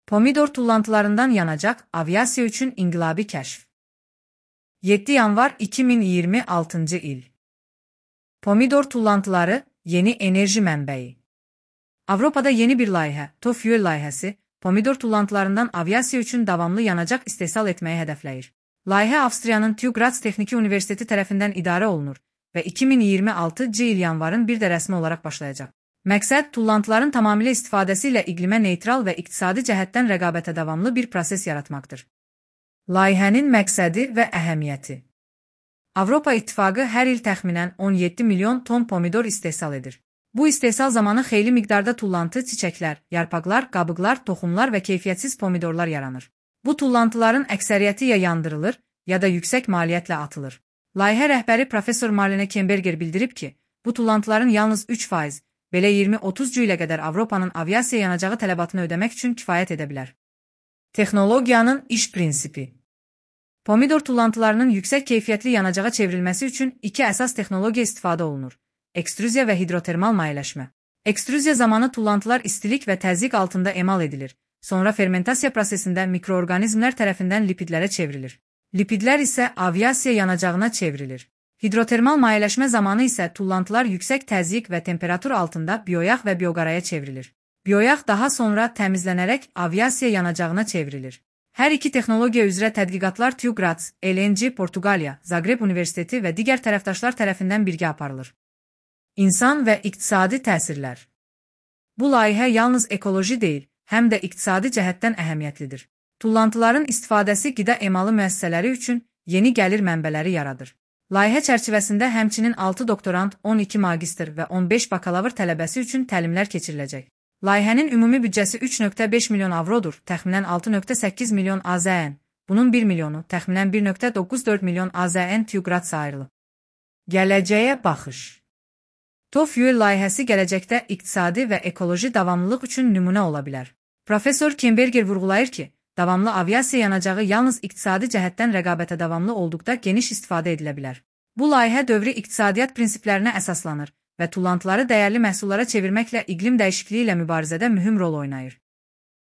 Pomidor tullantılarından yanacak aviasiya üçün inqilabi kəşf. 7 yanvar 2026 il. Pomidor tullantıları yeni enerji mənbəyi. Avropada yeni bir layihə, TOFUEL layihəsi, pomidor tullantılarından aviasiya üçün davamlı yanacaq istehsal etməyi hədəfləyir. Layihə Avstriyanın TÜ Graz Texniki Universiteti tərəfindən idarə olunur və 2026 il yanvarın bir də rəsmi olaraq başlayacaq. Məqsəd, tullantıların tamamilə istifadəsi ilə iqlimə neytral və iqtisadi cəhətdən rəqabətə davamlı bir proses yaratmaqdır. Layihənin məqsədi və əhəmiyyəti. Avropa İttifaqı hər il təxminən 17 milyon ton pomidor istehsal edir. Bu istehsal zamanı xeyli miqdarda tullantı, çiçəklər, yarpaqlar, qabıqlar, toxumlar və keyfiyyətsiz pomidorlar yaranır. Bu tullantıların əksəriyyəti ya yandırılır, ya da yüksək maliyyətlə atılır. Layihə rəhbəri Professor Marlene Kemberger bildirib ki, bu tullantıların yalnız 3%, belə 20-30 ilə qədər Avropanın aviasiya yanacağı tələbatını ödəmək üçün kifayət edə bilər. Texnologiyanın iş prinsipi. Pomidor tullantılarının yüksək keyfiyyətli yanacağa çevrilməsi üçün iki əsas texnologiya istifadə olunur: ekstrüziya və hidrotermal mayələşmə. Ekstrüziya zamanı tullantılar istilik və təzyiq altında emal edilir. Sonra fermentasiya prosesində mikroorqanizmlər tərəfindən lipidlərə çevrilir. Lipidlər isə aviasiya yanacağına çevrilir. Hidrotermal mayələşmə zamanı isə tullantılar yüksək təzyiq və temperatur altında bioyağ və bioqaraya çevrilir. Bioyağ daha sonra təmizlənərək aviasiya yanacağına çevrilir. Hər iki texnologiya üzrə tədqiqatlar TÜ Graz, LNG, Portuqaliya, Zagreb Universiteti və digər tərəfdaşlar tərəfindən birgə aparılır. İnsan və iqtisadi təsirlər. Bu layihə yalnız ekoloji deyil, həm də iqtisadi cəhətdən əhəmiyyətlidir. Tullantıların istifadəsi qida emalı müəssisələri üçün yeni gəlir mənbələri yaradır. Layihə çərçivəsində həmçinin 6 doktorant, 12 magistr və 15 bakalavr tələbəsi üçün təlimlər keçiriləcək. Layihənin ümumi büdcəsi 3,5 milyon avrodur, təxminən 6,8 milyon AZN. Bunun 1 milyonu, təxminən 1,94 milyon AZN TÜ Graz'a ayrılıb. Gələcəyə baxış. TOFUEL layihəsi gələcəkdə iqtisadi və ekoloji davamlılıq üçün nümunə ola bilər. Professor Kemberger vurğulayır ki, davamlı aviasiya yanacağı yalnız iqtisadi cəhətdən rəqabətə davamlı olduqda geniş istifadə edilə bilər. Bu layihə dövrü iqtisadiyyat prinsiplərinə əsaslanır və tullantıları dəyərli məhsullara çevirməklə iqlim dəyişikliyi ilə mübarizədə mühüm rol oynayır.